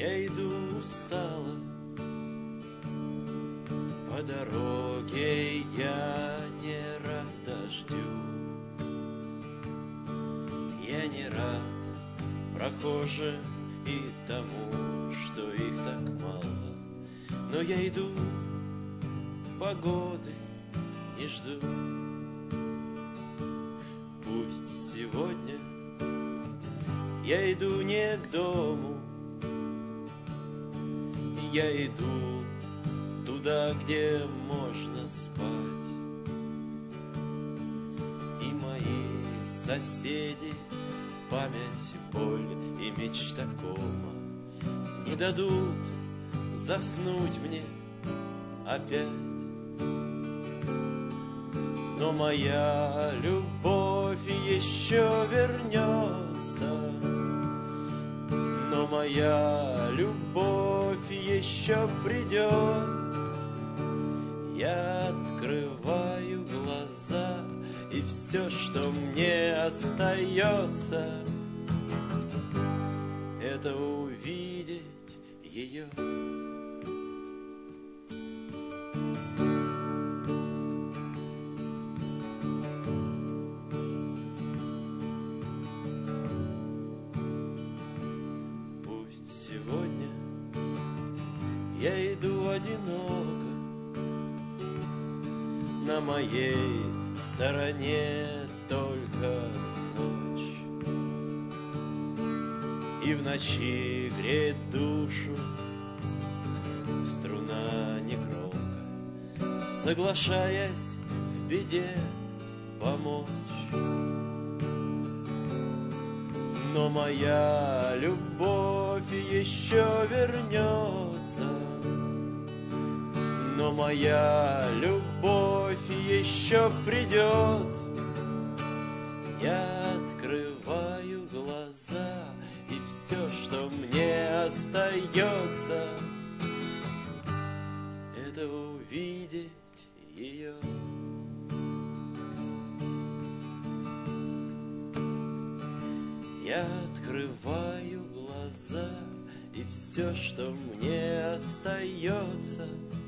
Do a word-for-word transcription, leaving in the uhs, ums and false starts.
Я иду устало по дороге, я не рад дождю. Я не рад прохожим и тому, что их так мало. Но я иду, погоды не жду. Пусть сегодня я иду не к дому, я иду туда, где можно спать. И мои соседи, память, боль и мечта кома не дадут заснуть мне опять. Но моя любовь еще вернется, но моя любовь еще придет. Я открываю глаза, и все, что мне остается, это увидеть ее. Пусть сегодня я иду одиноко, на моей стороне только ночь, и в ночи греет душу струна негромко, соглашаясь в беде помочь. Но моя любовь еще вернется, но моя любовь еще придет. Я открываю глаза, и все, что мне остается, это увидеть ее. Я открываю глаза, и все, что мне остается,